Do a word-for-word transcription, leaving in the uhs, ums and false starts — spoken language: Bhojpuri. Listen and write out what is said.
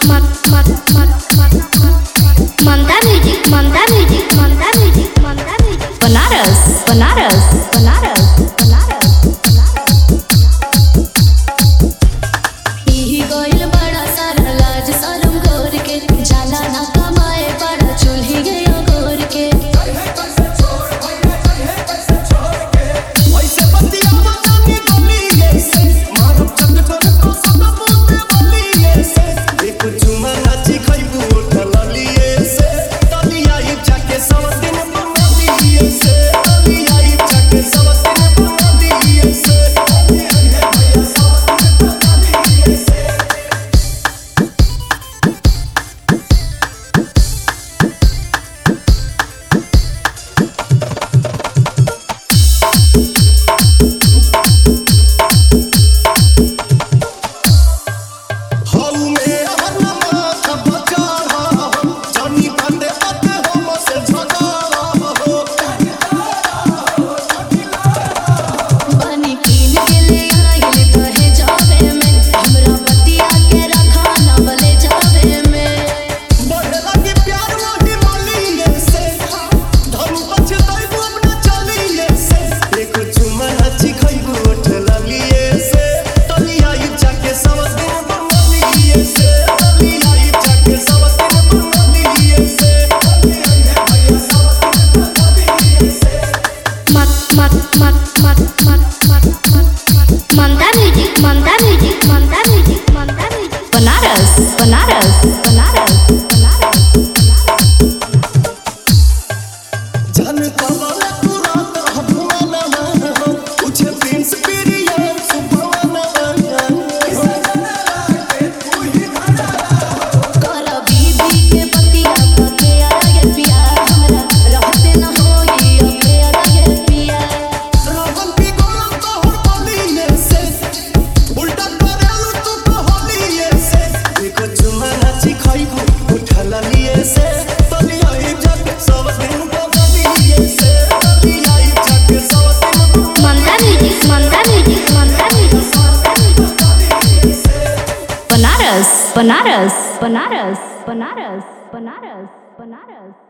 बनारस बनारस बनारस बनारस ही गोइल बड़ा सारा लाज शरम गोर के जाला ना कमाए बड़ा चूल्ही गयो गोर के वैसे बतिया बचानी गली से मारब चंद पर तो सब पूते बली से एक चुमा नाची खइबू उठलिए से तलिया ही जाके सब दिन बंगलिए से तलिया ही जाके सब दिन बंगलिए से भैया सब दिन बंगलिए से बनी कीन के ले आइल तोहे जावे में हमरा बतिया के रखा ना बले जावे में बढ़े लगी प्यार मोही मालिए से धनु पछताइबू अपना चलिए से एक चुमा नाची खइबू उठलिए से तलिया ही जाके सब दिन बंगलिए से तलिया ही जाके सब दिन बंगलिए से भैया सब दिन बंगलिए से बनारस बनारस बनारस बनारस जन कवला पूरा हबुना ना हो पूछे प्रिंस पिरिया सुभवना कर बीबी के बतिया के आगे पिया हमरा रहते न होई अबे आगे पिया रावण की गोलम तो हर बलिए से उल्टा करेलू तू तो होलिए से एक चुमा नाची खइबू उठलिए से तलिया ही जाके सब दिन बंगलिए से तलिया ही जाके सब दिन बनारस बनारस बनारस बनारस बनारस बनारस